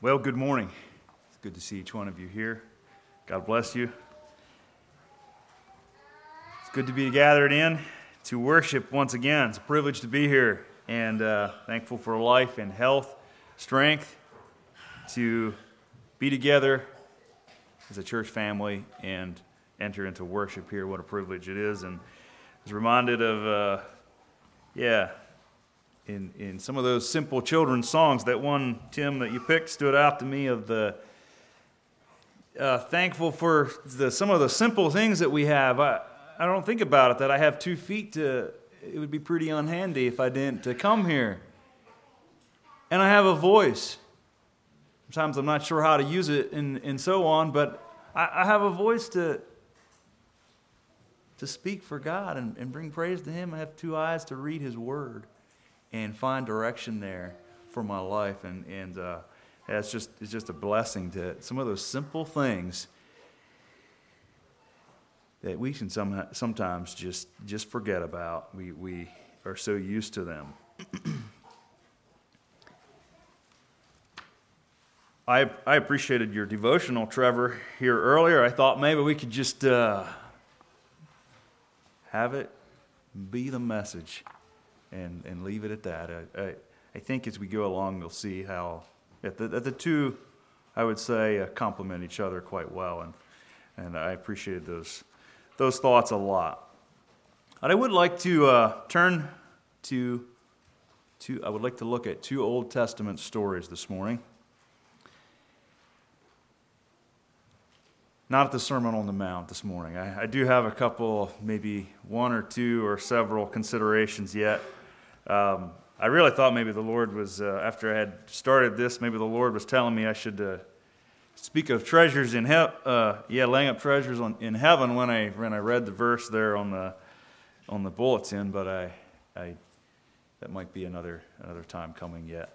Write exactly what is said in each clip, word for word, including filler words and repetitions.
Well, good morning. It's good to see each one of you here. God bless you. It's good to be gathered in to worship once again. It's a privilege to be here, and uh, thankful for life and health, strength, to be together as a church family and enter into worship here. What a privilege it is. And I was reminded of, uh, yeah, In, in some of those simple children's songs, that one, Tim, that you picked stood out to me of the uh, thankful for the, some of the simple things that we have. I, I don't think about it, that I have two feet to, it would be pretty unhandy if I didn't to come here. And I have a voice. Sometimes I'm not sure how to use it and, and so on, but I, I have a voice to to speak for God and, and bring praise to Him. I have two eyes to read His Word and find direction there for my life, and and uh, yeah, it's just it's just a blessing to some of those simple things that we can some, sometimes just just forget about. We we are so used to them. I I appreciated your devotional, Trevor, here earlier. I thought maybe we could just uh, have it be the message. And, and leave it at that. I, I, I think as we go along, we'll see how that the, that the two, I would say, uh, complement each other quite well, and and I appreciated those those thoughts a lot. And I would like to uh, turn to to I would like to look at two Old Testament stories this morning. Not at the Sermon on the Mount this morning. I, I do have a couple, maybe one or two or several considerations yet. Um, I really thought maybe the Lord was, uh, after I had started this, maybe the Lord was telling me I should uh, speak of treasures in heaven, uh, yeah, laying up treasures on, in heaven when I when I read the verse there on the on the bulletin, but I, I that might be another another time coming yet.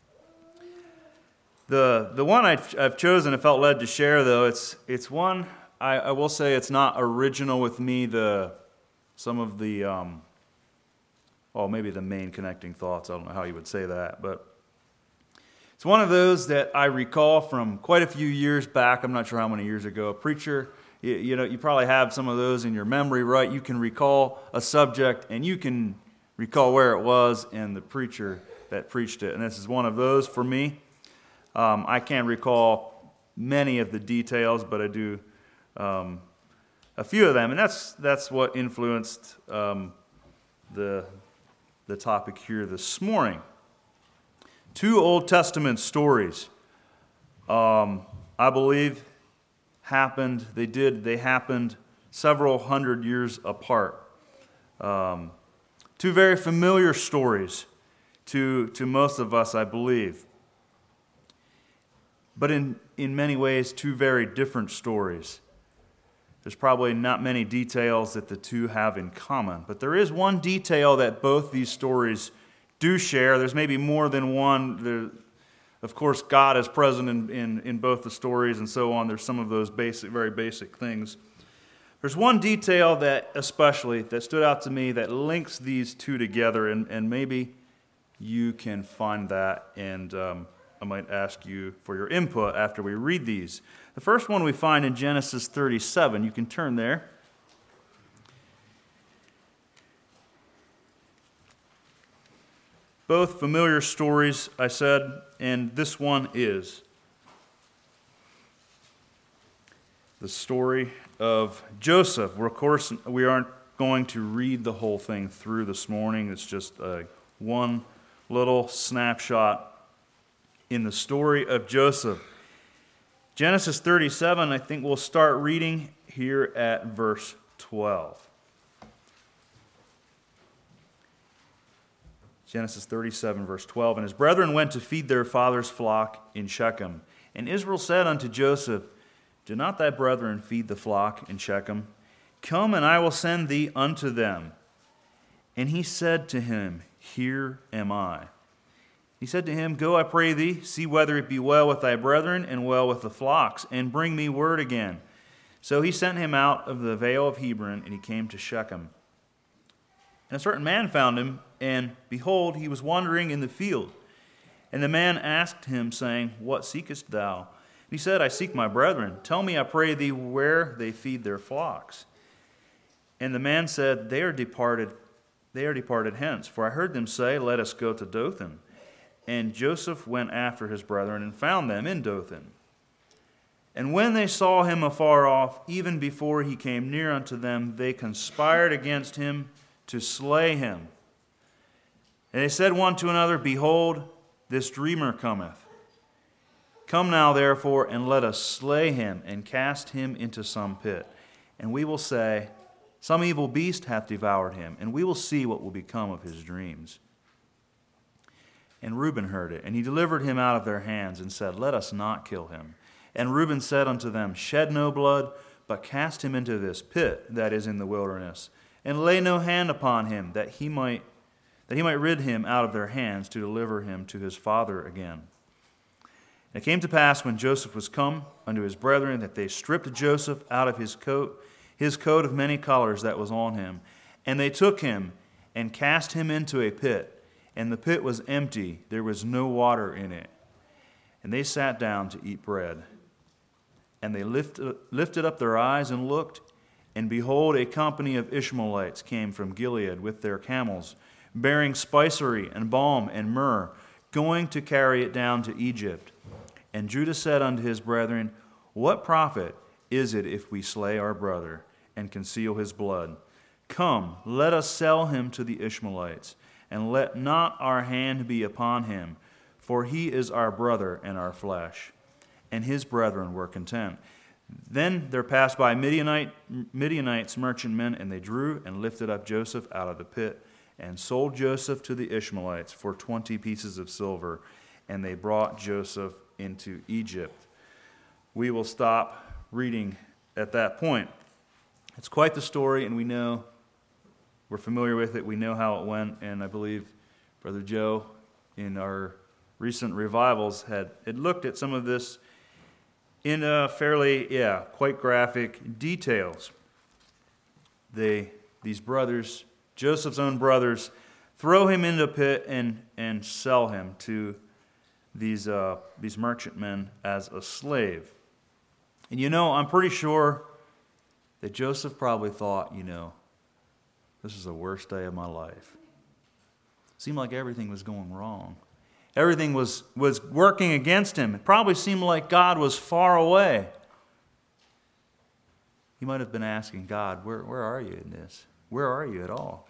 The the one I've, I've chosen and felt led to share, though, it's it's one I, I will say it's not original with me. The some of the um, well, maybe the main connecting thoughts. I don't know how you would say that, but it's one of those that I recall from quite a few years back. I'm not sure how many years ago. A preacher, you, you know, you probably have some of those in your memory, right? You can recall a subject and you can recall where it was and the preacher that preached it. And this is one of those for me. Um, I can't recall many of the details, but I do um, a few of them, and that's that's what influenced um, the the topic here this morning. Two Old Testament stories, um, I believe, happened. They did. They happened several hundred years apart. Um, two very familiar stories to to most of us, I believe. But in, in many ways, two very different stories. There's probably not many details that the two have in common. But there is one detail that both these stories do share. There's maybe more than one. There, of course, God is present in, in, in both the stories and so on. There's some of those basic, very basic things. There's one detail that especially that stood out to me that links these two together, and, and maybe you can find that, and um, I might ask you for your input after we read these. The first one we find in Genesis thirty-seven. You can turn there. Both familiar stories, I said, and this one is the story of Joseph. Well, of course, we aren't going to read the whole thing through this morning. It's just uh, one little snapshot in the story of Joseph. Genesis thirty-seven, I think we'll start reading here at verse twelve. Genesis thirty-seven, verse twelve. And his brethren went to feed their father's flock in Shechem. And Israel said unto Joseph, Do not thy brethren feed the flock in Shechem? Come, and I will send thee unto them. And he said to him, Here am I. He said to him, Go, I pray thee, see whether it be well with thy brethren and well with the flocks, and bring me word again. So he sent him out of the vale of Hebron, and he came to Shechem. And a certain man found him, and behold, he was wandering in the field. And the man asked him, saying, What seekest thou? And he said, I seek my brethren. Tell me, I pray thee, where they feed their flocks. And the man said, They are departed, they are departed hence, for I heard them say, Let us go to Dothan. And Joseph went after his brethren and found them in Dothan. And when they saw him afar off, even before he came near unto them, they conspired against him to slay him. And they said one to another, Behold, this dreamer cometh. Come now, therefore, and let us slay him, and cast him into some pit. And we will say, Some evil beast hath devoured him, and we will see what will become of his dreams. And Reuben heard it, and he delivered him out of their hands, and said, Let us not kill him. And Reuben said unto them, Shed no blood, but cast him into this pit that is in the wilderness, and lay no hand upon him, that he might that he might rid him out of their hands, to deliver him to his father again. And it came to pass, when Joseph was come unto his brethren, that they stripped Joseph out of his coat, his coat of many colors that was on him, and they took him and cast him into a pit. And the pit was empty, there was no water in it. And they sat down to eat bread. And they lifted, lifted up their eyes and looked, and behold, a company of Ishmaelites came from Gilead with their camels, bearing spicery and balm and myrrh, going to carry it down to Egypt. And Judah said unto his brethren, What profit is it if we slay our brother and conceal his blood? Come, let us sell him to the Ishmaelites, and let not our hand be upon him, for he is our brother and our flesh. And his brethren were content. Then there passed by Midianite, Midianites, merchantmen, and they drew and lifted up Joseph out of the pit, and sold Joseph to the Ishmaelites for twenty pieces of silver, and they brought Joseph into Egypt. We will stop reading at that point. It's quite the story, and we know, we're familiar with it, we know how it went, and I believe Brother Joe, in our recent revivals, had, had looked at some of this in a fairly, yeah, quite graphic details. They, these brothers, Joseph's own brothers, throw him into a pit and, and sell him to these, uh, these merchantmen as a slave. And you know, I'm pretty sure that Joseph probably thought, you know, this is the worst day of my life. Seemed like everything was going wrong. Everything was, was working against him. It probably seemed like God was far away. He might have been asking God, where, where are you in this? Where are you at all?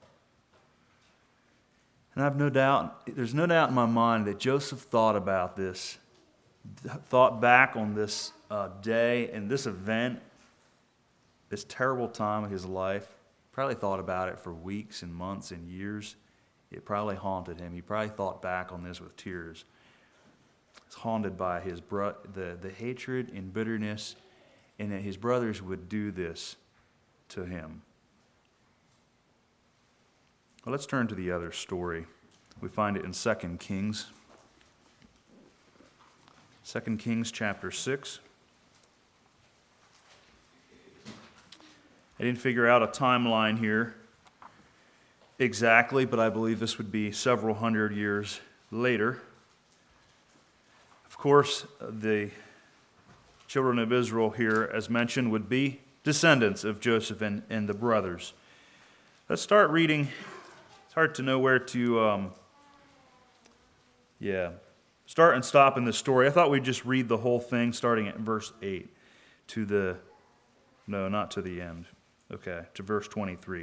And I've no doubt, there's no doubt in my mind that Joseph thought about this, thought back on this uh, day and this event, this terrible time of his life. Probably thought about it for weeks and months and years. It probably haunted him. He probably thought back on this with tears. He's haunted by his bro- the, the hatred and bitterness, and that his brothers would do this to him. Well, let's turn to the other story. We find it in Second Kings. Second Kings chapter six. I didn't figure out a timeline here exactly, but I believe this would be several hundred years later. Of course, the children of Israel here, as mentioned, would be descendants of Joseph and, and the brothers. Let's start reading. It's hard to know where to, um, yeah, start and stop in the story. I thought we'd just read the whole thing starting at verse eight to the, no, not to the end. Okay, to verse twenty-three.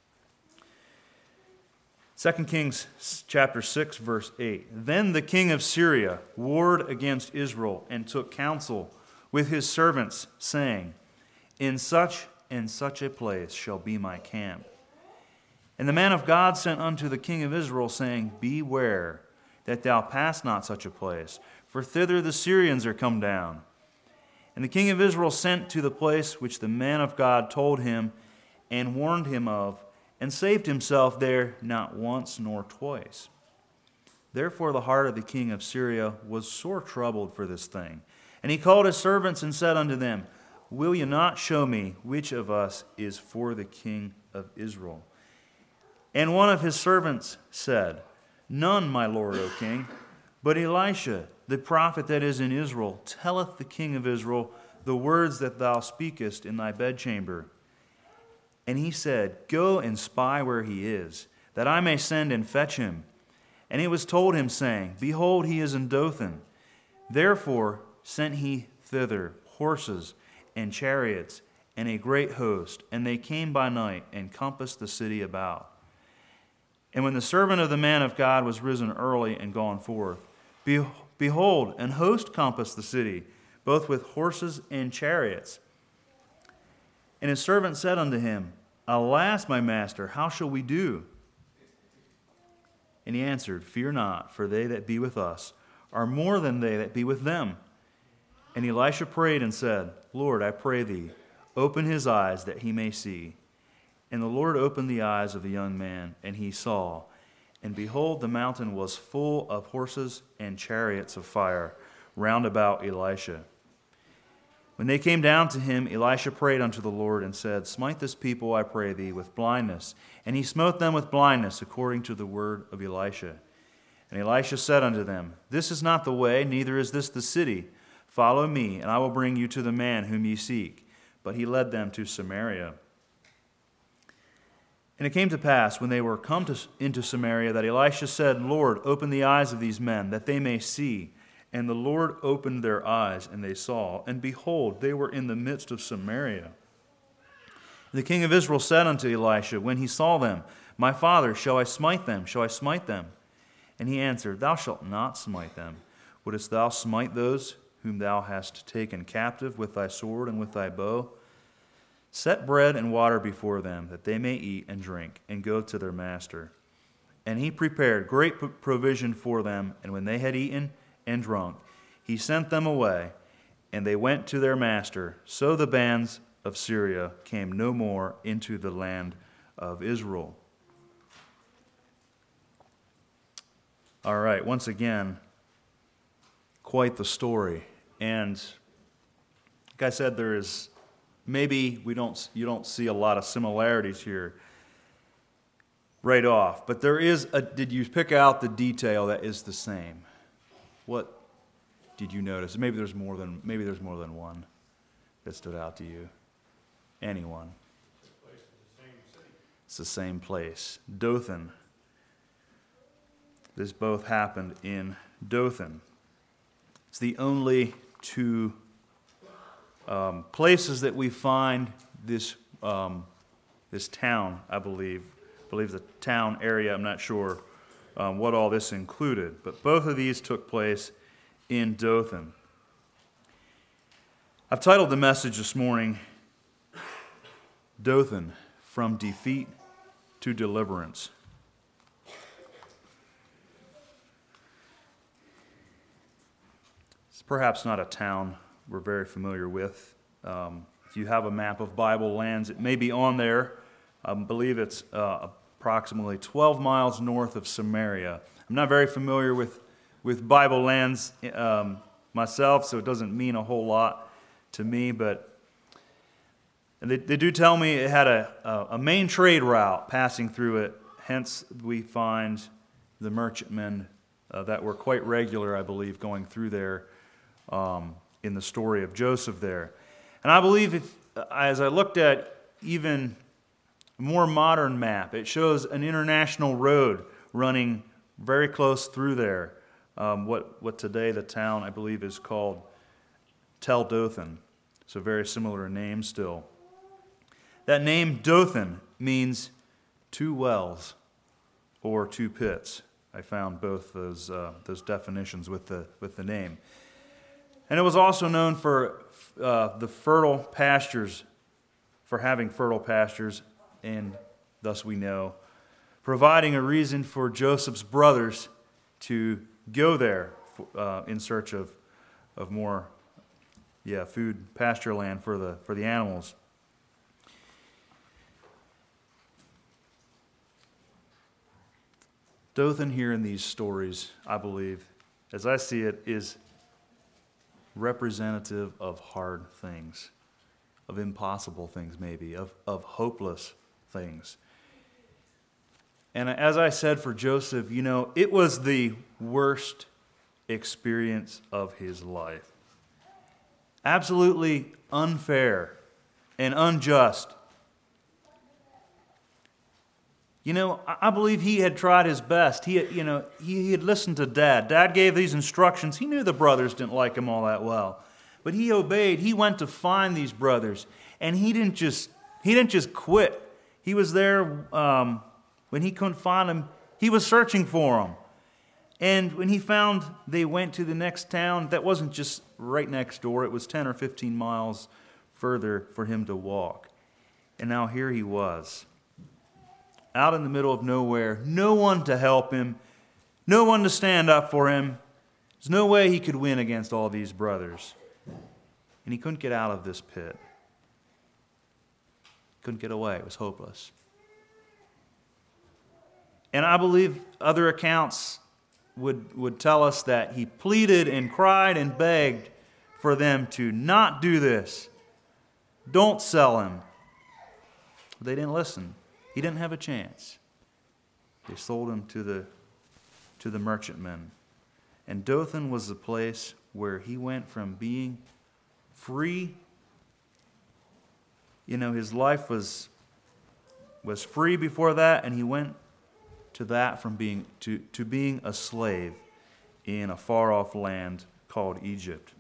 Second Kings chapter six, verse eight. Then the king of Syria warred against Israel and took counsel with his servants, saying, In such and such a place shall be my camp. And the man of God sent unto the king of Israel, saying, Beware that thou pass not such a place, for thither the Syrians are come down. And the king of Israel sent to the place which the man of God told him and warned him of, and saved himself there not once nor twice. Therefore the heart of the king of Syria was sore troubled for this thing. And he called his servants and said unto them, Will ye not show me which of us is for the king of Israel? And one of his servants said, None, my lord, O king, But Elisha, the prophet that is in Israel, telleth the king of Israel the words that thou speakest in thy bedchamber. And he said, Go and spy where he is, that I may send and fetch him. And it was told him, saying, Behold, he is in Dothan. Therefore sent he thither horses and chariots and a great host, and they came by night and compassed the city about. And when the servant of the man of God was risen early and gone forth, behold, an host compassed the city, both with horses and chariots. And his servant said unto him, Alas, my master, how shall we do? And he answered, Fear not, for they that be with us are more than they that be with them. And Elisha prayed and said, Lord, I pray thee, open his eyes that he may see. And the Lord opened the eyes of the young man, and he saw. And behold, the mountain was full of horses and chariots of fire round about Elisha. When they came down to him, Elisha prayed unto the Lord and said, Smite this people, I pray thee, with blindness. And he smote them with blindness, according to the word of Elisha. And Elisha said unto them, This is not the way, neither is this the city. Follow me, and I will bring you to the man whom ye seek. But he led them to Samaria. And it came to pass, when they were come to, into Samaria, that Elisha said, Lord, open the eyes of these men, that they may see. And the Lord opened their eyes, and they saw. And behold, they were in the midst of Samaria. And the king of Israel said unto Elisha, when he saw them, My father, shall I smite them? Shall I smite them? And he answered, Thou shalt not smite them. Wouldest thou smite those whom thou hast taken captive with thy sword and with thy bow? Set bread and water before them, that they may eat and drink, and go to their master. And he prepared great provision for them, and when they had eaten and drunk, he sent them away, and they went to their master. So the bands of Syria came no more into the land of Israel. All right, once again, quite the story. And like I said, there is maybe we don't you don't see a lot of similarities here right off, but there is a did you pick out the detail that is the same? What did you notice? Maybe there's more than maybe there's more than one that stood out to you. Anyone? It's the same place. Dothan. This both happened in Dothan. It's the only two um, places that we find this um, this town, I believe. I believe the town area, I'm not sure um, what all this included, but both of these took place in Dothan. I've titled the message this morning, Dothan, From Defeat to Deliverance. It's perhaps not a town we're very familiar with. Um, if you have a map of Bible lands, it may be on there. I believe it's uh, approximately twelve miles north of Samaria. I'm not very familiar with, with Bible lands um, myself, so it doesn't mean a whole lot to me, but they, they do tell me it had a, a, a main trade route passing through it. Hence, we find the merchantmen uh, that were quite regular, I believe, going through there um, in the story of Joseph there. And I believe if, as I looked at even a more modern map, it shows an international road running very close through there. Um, what, what today the town, I believe, is called Tel Dothan. It's a very similar name still. That name Dothan means two wells or two pits. I found both those uh, those definitions with the with the name. And it was also known for uh, the fertile pastures, for having fertile pastures, and thus we know, providing a reason for Joseph's brothers to go there uh, in search of of more, yeah, food, pasture land for the for the animals. Dothan here in these stories, I believe, as I see it, is representative of hard things, of impossible things maybe, of, of hopeless things. And as I said for Joseph, you know, it was the worst experience of his life. Absolutely unfair and unjust. You know, I believe he had tried his best. He, had, you know, he, he had listened to Dad. Dad gave these instructions. He knew the brothers didn't like him all that well, but he obeyed. He went to find these brothers, and he didn't just he didn't just quit. He was there um, when he couldn't find them. He was searching for them, and when he found they went to the next town, that wasn't just right next door. It was ten or fifteen miles further for him to walk, and now here he was, out in the middle of nowhere, no one to help him, no one to stand up for him. There's no way he could win against all these brothers. And he couldn't get out of this pit. Couldn't get away. It was hopeless. And I believe other accounts would, would tell us that he pleaded and cried and begged for them to not do this. Don't sell him. They didn't listen. He didn't have a chance. They sold him to the, to the merchantmen. And Dothan was the place where he went from being free. You know, his life was, was free before that, and he went to that from being to, to being a slave in a far-off land called Egypt.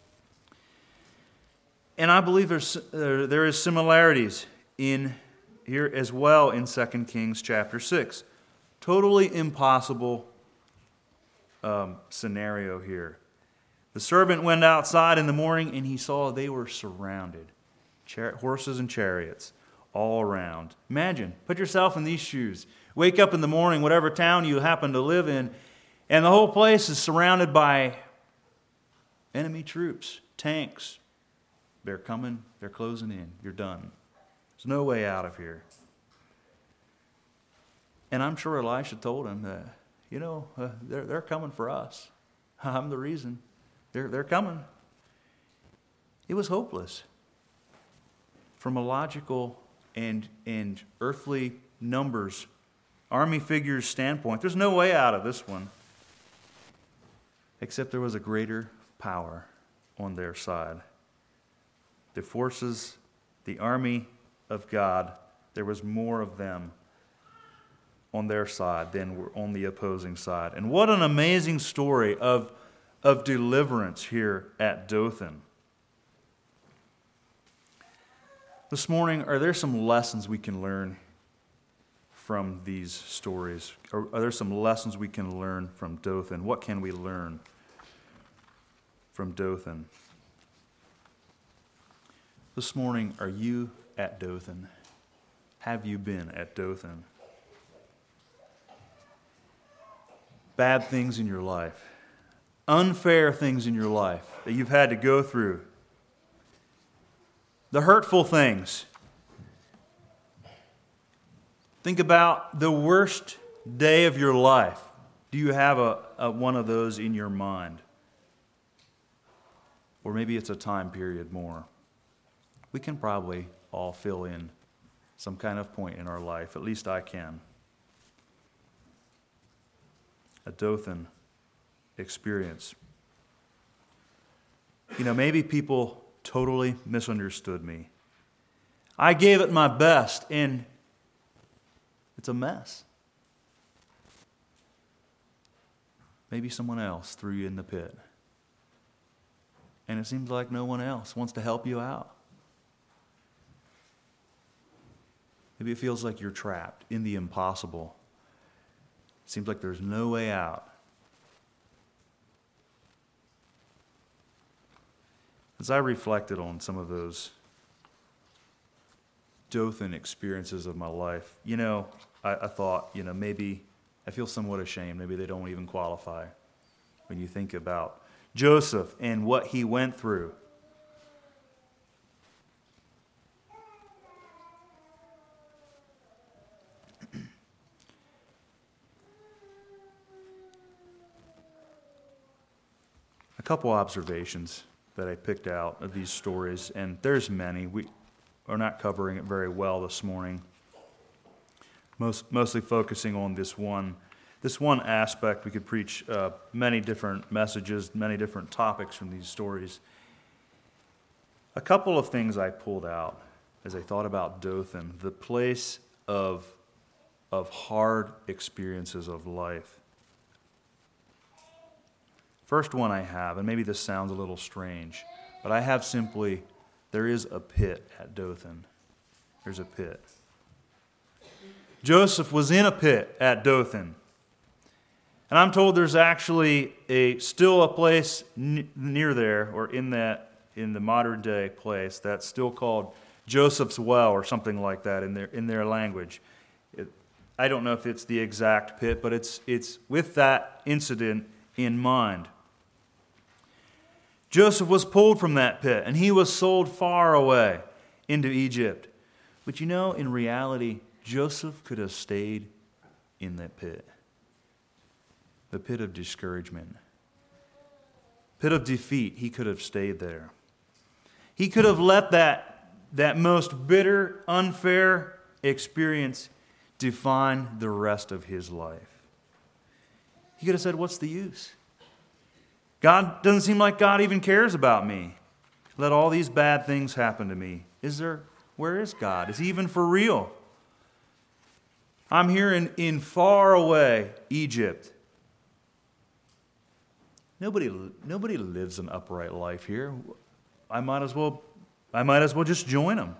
And I believe there's, uh, there is similarities in here as well in Second Kings chapter six. Totally impossible um, scenario here. The servant went outside in the morning and he saw they were surrounded. Char- horses and chariots all around. Imagine, put yourself in these shoes. Wake up in the morning, whatever town you happen to live in, and the whole place is surrounded by enemy troops, tanks. They're coming, they're closing in. You're done. There's no way out of here. And I'm sure Elisha told him that, you know, uh, they're, they're coming for us. I'm the reason. They're, they're coming. It was hopeless. From a logical and, and earthly numbers, army figures standpoint, there's no way out of this one. Except there was a greater power on their side. The forces, the army of God, there was more of them on their side than were on the opposing side. And what an amazing story of, of deliverance here at Dothan. This morning, are there some lessons we can learn from these stories? Are, are there some lessons we can learn from Dothan? What can we learn from Dothan? This morning, are you at Dothan? Have you been at Dothan? Bad things in your life, unfair things in your life that you've had to go through, the hurtful things. Think about the worst day of your life. Do you have a, a one of those in your mind? Or maybe it's a time period more. We can probably all fill in some kind of point in our life. At least I can. A Dothan experience. You know, maybe people totally misunderstood me. I gave it my best, and it's a mess. Maybe someone else threw you in the pit. And it seems like no one else wants to help you out. Maybe it feels like you're trapped in the impossible. It seems like there's no way out. As I reflected on some of those Dothan experiences of my life, you know, I, I thought, you know, maybe I feel somewhat ashamed. Maybe they don't even qualify when you think about Joseph and what he went through. A couple observations that I picked out of these stories, and there's many. We are not covering it very well this morning. Most, mostly focusing on this one this one aspect, we could preach uh, many different messages, many different topics from these stories. A couple of things I pulled out as I thought about Dothan, the place of, of hard experiences of life. First one I have, and maybe this sounds a little strange, but I have simply, there is a pit at Dothan. There's a pit. Joseph was in a pit at Dothan. And I'm told there's actually a still a place n- near there, or in that in the modern day place, that's still called Joseph's Well or something like that in their in their language. It, I don't know if it's the exact pit, but it's it's with that incident in mind. Joseph was pulled from that pit, and he was sold far away into Egypt. But you know, in reality, Joseph could have stayed in that pit. The pit of discouragement. Pit of defeat, he could have stayed there. He could have let that, that most bitter, unfair experience define the rest of his life. He could have said, what's the use? God doesn't seem like God even cares about me. Let all these bad things happen to me. Is there, where is God? Is he even for real? I'm here in, in far away Egypt. Nobody, nobody lives an upright life here. I might as well, I might as well just join him.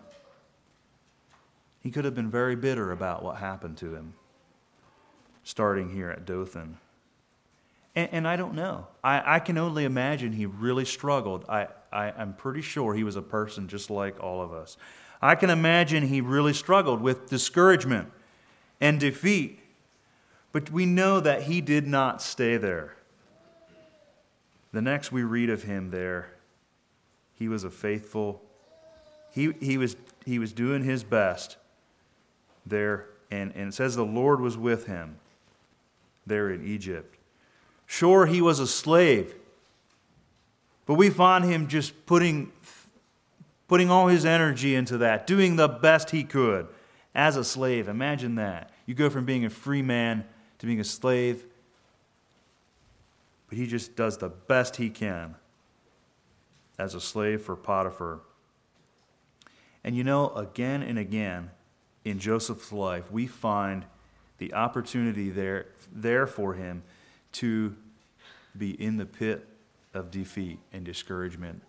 He could have been very bitter about what happened to him, starting here at Dothan. And, and I don't know. I, I can only imagine he really struggled. I, I, I'm pretty sure he was a person just like all of us. I can imagine he really struggled with discouragement and defeat. But we know that he did not stay there. The next we read of him there, he was a faithful, he, he, was, he was doing his best there. And, and it says the Lord was with him there in Egypt. Sure, he was a slave, but we find him just putting, putting all his energy into that, doing the best he could as a slave. Imagine that. You go from being a free man to being a slave, but he just does the best he can as a slave for Potiphar. And you know, again and again in Joseph's life, we find the opportunity there, there for him to be in the pit of defeat and discouragement.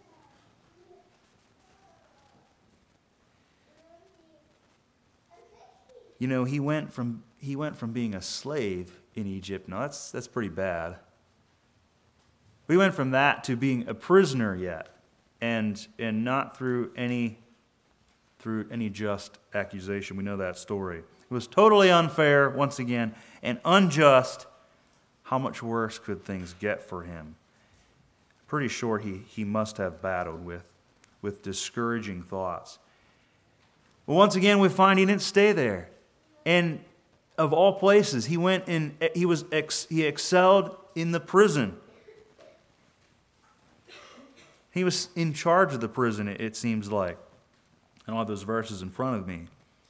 You know, he went from he went from being a slave in Egypt. Now that's that's pretty bad. We went from that to being a prisoner yet, and and not through any through any just accusation. We know that story. It was totally unfair, once again, and unjust. How much worse could things get for him? Pretty sure he, he must have battled with, with discouraging thoughts. But once again, we find he didn't stay there. And of all places, he went in. He was ex, he excelled in the prison. He was in charge of the prison, it, it seems like. I don't have those verses in front of me.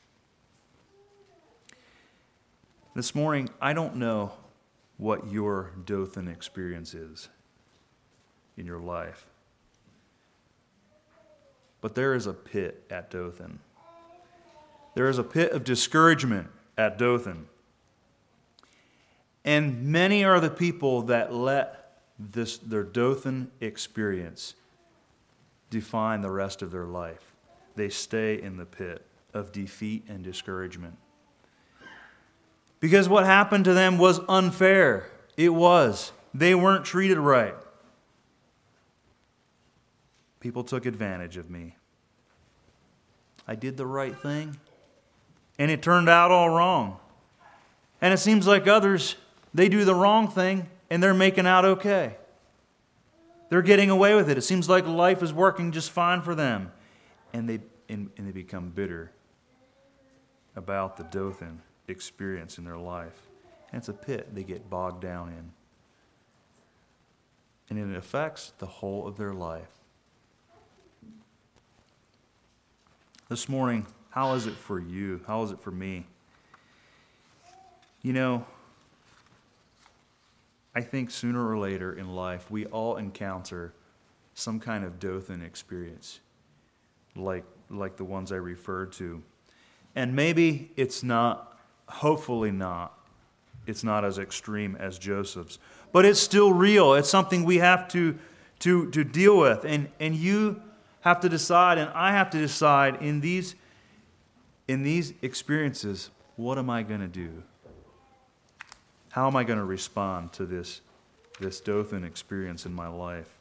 This morning, I don't know what your Dothan experience is in your life. But there is a pit at Dothan. There is a pit of discouragement at Dothan. And many are the people that let this their Dothan experience define the rest of their life. They stay in the pit of defeat and discouragement. Because what happened to them was unfair. It was. They weren't treated right. People took advantage of me. I did the right thing, and it turned out all wrong. And it seems like others, they do the wrong thing, and they're making out okay. They're getting away with it. It seems like life is working just fine for them. And they, and, and they become bitter about the Dothan experience in their life. And it's a pit they get bogged down in. And it affects the whole of their life. This morning, how is it for you? How is it for me? You know, I think sooner or later in life, we all encounter some kind of Dothan experience, like, like the ones I referred to. And maybe it's not, hopefully not, it's not as extreme as Joseph's. But it's still real. It's something we have to, to, to deal with. And, and you have to decide, and I have to decide in these, in these experiences, what am I going to do? How am I going to respond to this, this Dothan experience in my life?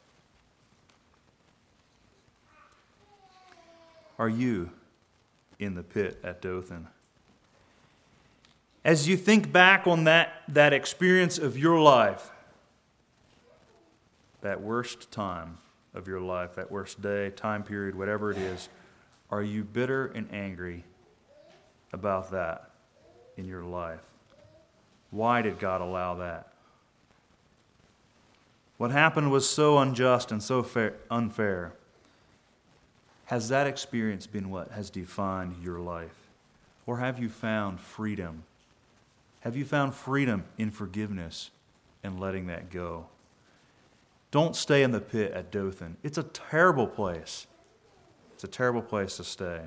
Are you in the pit at Dothan? As you think back on that, that experience of your life, that worst time of your life, that worst day, time period, whatever it is, are you bitter and angry about that in your life? Why did God allow that? What happened was so unjust and so fair, unfair. Has that experience been what has defined your life? Or have you found freedom? Have you found freedom in forgiveness and letting that go? Don't stay in the pit at Dothan. It's a terrible place. It's a terrible place to stay.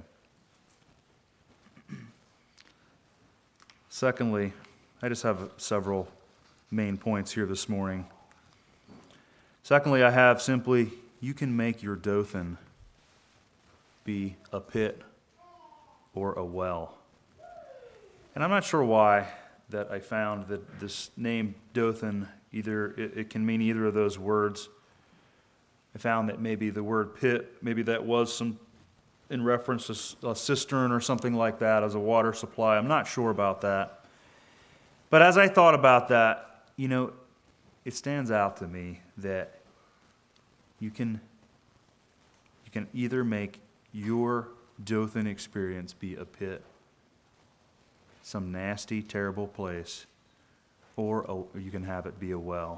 Secondly, I just have several main points here this morning. Secondly, I have simply, you can make your Dothan be a pit or a well. And I'm not sure why that I found that this name Dothan, either it, it can mean either of those words. I found that maybe the word pit, maybe that was some in reference to a cistern or something like that as a water supply. I'm not sure about that. But as I thought about that, you know, it stands out to me that you can you can either make your Dothan experience be a pit, some nasty, terrible place, or, a, or you can have it be a well.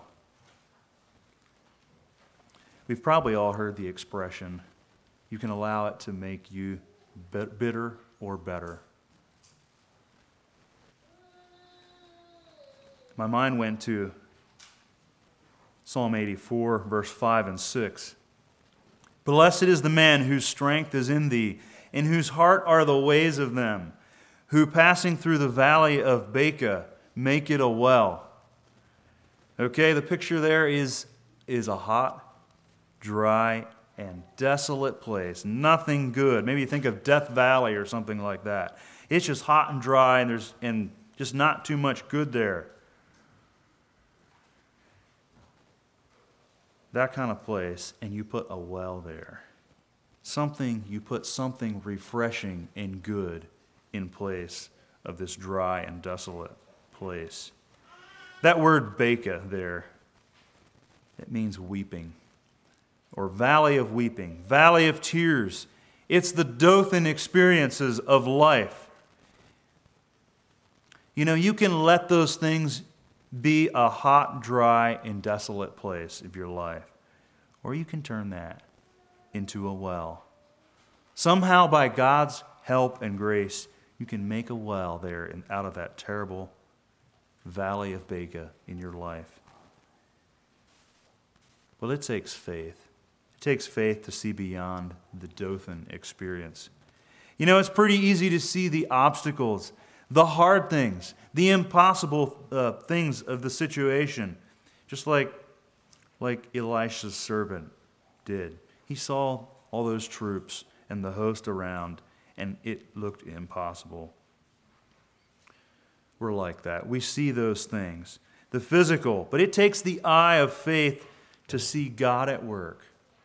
We've probably all heard the expression, you can allow it to make you bitter or better. My mind went to Psalm eighty-four, verse five and six. Blessed is the man whose strength is in thee, in whose heart are the ways of them, who passing through the valley of Baca make it a well. Okay, the picture there is, is a hot, dry, and desolate place. Nothing good. Maybe you think of Death Valley or something like that. It's just hot and dry, and there's and just not too much good there. That kind of place, and you put a well there. Something, you put something refreshing and good in place of this dry and desolate place. That word Baca there, it means weeping, or valley of weeping, valley of tears. It's the Dothan experiences of life. You know, you can let those things be a hot, dry, and desolate place of your life. Or you can turn that into a well. Somehow, by God's help and grace, you can make a well there and out of that terrible valley of Baca in your life. Well, it takes faith. It takes faith to see beyond the Dothan experience. You know, it's pretty easy to see the obstacles, the hard things, the impossible uh, things of the situation, just like, like Elisha's servant did. He saw all those troops and the host around, and it looked impossible. We're like that. We see those things, the physical, but it takes the eye of faith to see God at work,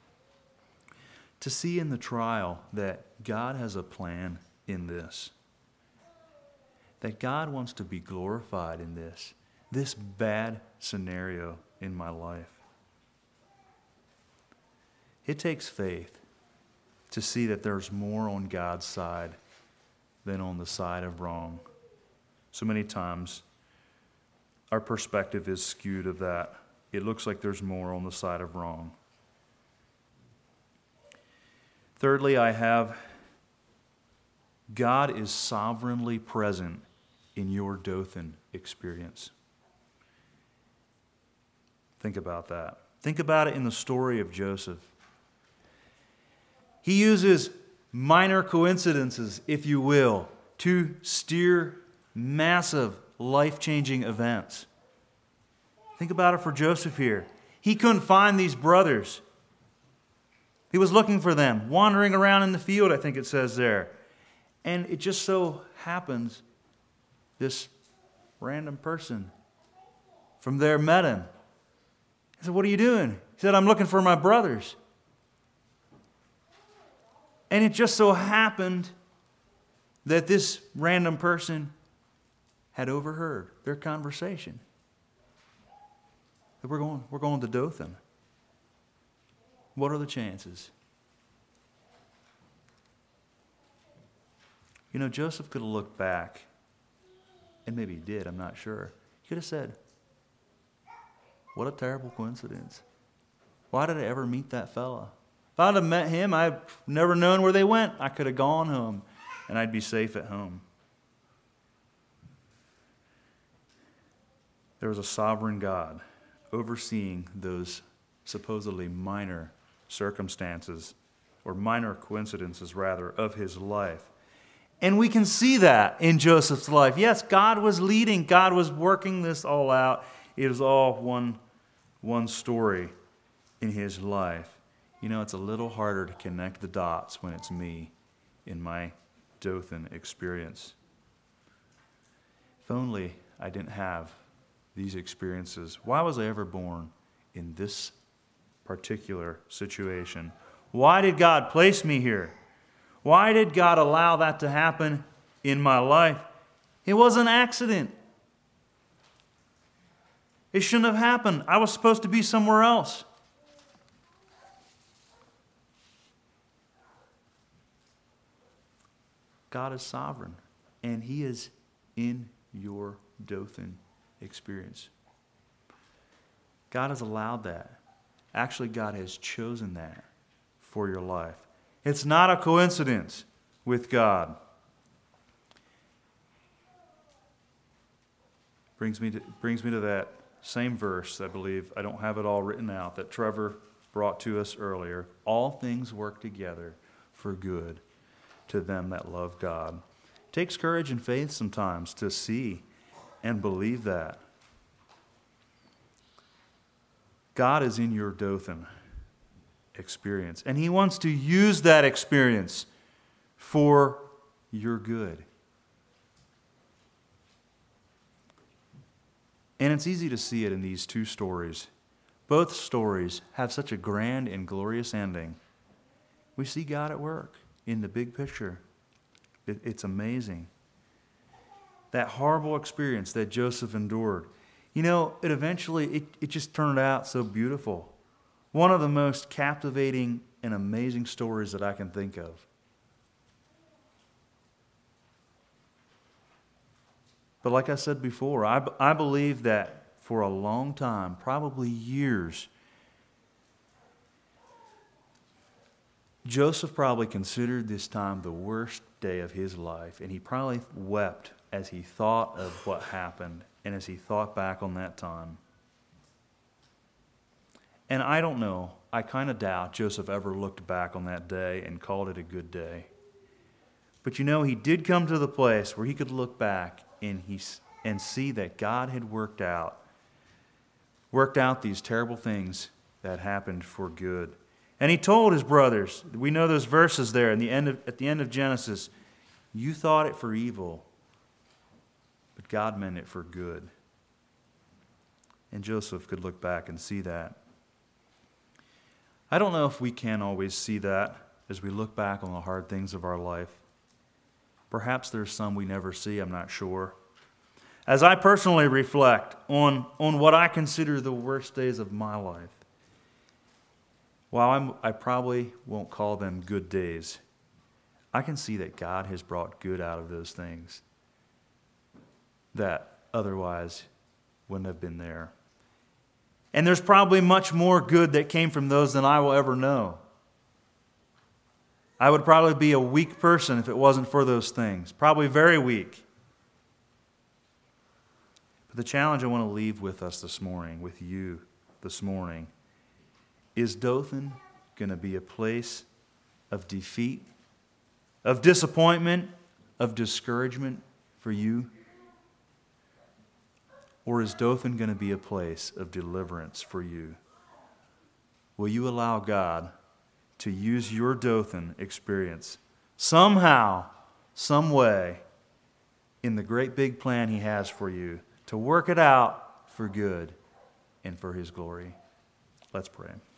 to see in the trial that God has a plan in this. That God wants to be glorified in this, this bad scenario in my life. It takes faith to see that there's more on God's side than on the side of wrong. So many times, our perspective is skewed of that. It looks like there's more on the side of wrong. Thirdly, I have God is sovereignly present in your Dothan experience. Think about that. Think about it in the story of Joseph. He uses minor coincidences, if you will, to steer massive, life-changing events. Think about it for Joseph here. He couldn't find these brothers. He was looking for them, wandering around in the field, I think it says there. And it just so happens this random person from there met him. He said, "What are you doing?" He said, "I'm looking for my brothers." And it just so happened that this random person had overheard their conversation. That we're going, we're going to Dothan. What are the chances? You know, Joseph could have looked back, and maybe he did, I'm not sure. He could have said, "What a terrible coincidence. Why did I ever meet that fella? If I'd have met him, I'd never known where they went. I could have gone home, and I'd be safe at home." There was a sovereign God overseeing those supposedly minor circumstances, or minor coincidences, rather, of his life. And we can see that in Joseph's life. Yes, God was leading. God was working this all out. It was all one, one story in his life. You know, it's a little harder to connect the dots when it's me in my Dothan experience. If only I didn't have these experiences. Why was I ever born in this particular situation? Why did God place me here? Why did God allow that to happen in my life? It was an accident. It shouldn't have happened. I was supposed to be somewhere else. God is sovereign, and He is in your Dothan experience. God has allowed that. Actually, God has chosen that for your life. It's not a coincidence with God. Brings me to, brings me to that same verse, I believe. I don't have it all written out, that Trevor brought to us earlier. All things work together for good to them that love God. It takes courage and faith sometimes to see and believe that. God is in your Dothan experience, and He wants to use that experience for your good. And it's easy to see it in these two stories. Both stories have such a grand and glorious ending. We see God at work in the big picture. It, it's amazing. That horrible experience that Joseph endured, you know, it eventually, it, it just turned out so beautiful. One of the most captivating and amazing stories that I can think of. But like I said before, I, I believe that for a long time, probably years, Joseph probably considered this time the worst day of his life, and he probably wept as he thought of what happened and as he thought back on that time. And I don't know, I kind of doubt Joseph ever looked back on that day and called it a good day. But you know, he did come to the place where he could look back and he and see that God had worked out, worked out these terrible things that happened for good. And he told his brothers, we know those verses there in the end of, at the end of Genesis, you thought it for evil, but God meant it for good. And Joseph could look back and see that. I don't know if we can always see that as we look back on the hard things of our life. Perhaps there's some we never see, I'm not sure. As I personally reflect on, on what I consider the worst days of my life, while I'm, I probably won't call them good days, I can see that God has brought good out of those things that otherwise wouldn't have been there. And there's probably much more good that came from those than I will ever know. I would probably be a weak person if it wasn't for those things. Probably very weak. But the challenge I want to leave with us this morning, with you, this morning. Is Dothan going to be a place of defeat, of disappointment, of discouragement for you? Or is Dothan going to be a place of deliverance for you? Will you allow God to use your Dothan experience somehow, some way, in the great big plan He has for you, to work it out for good and for His glory? Let's pray.